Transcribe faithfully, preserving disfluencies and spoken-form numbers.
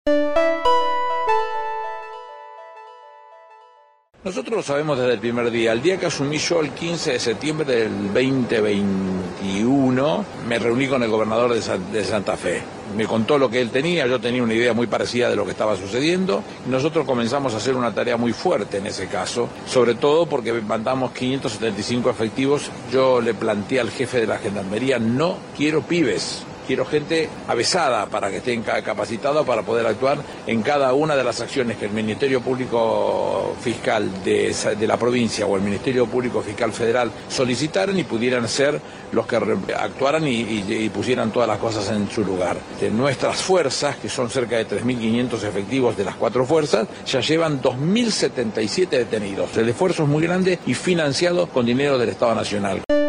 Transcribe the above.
Nosotros lo sabemos desde el primer día. El día que asumí yo, el quince de septiembre del veinte veintiuno, me reuní con el gobernador de, San, de Santa Fe. Me contó lo que él tenía, yo tenía una idea muy parecida de lo que estaba sucediendo. Nosotros comenzamos a hacer una tarea muy fuerte en ese caso, sobre todo porque mandamos quinientos setenta y cinco efectivos. Yo le planteé al jefe de la Gendarmería, no quiero pibes. Quiero gente avesada para que estén capacitada para poder actuar en cada una de las acciones que el Ministerio Público Fiscal de, de la provincia o el Ministerio Público Fiscal Federal solicitaran y pudieran ser los que actuaran y, y, y pusieran todas las cosas en su lugar. De nuestras fuerzas, que son cerca de tres mil quinientos efectivos de las cuatro fuerzas, ya llevan dos mil setenta y siete detenidos. El esfuerzo es muy grande y financiado con dinero del Estado Nacional.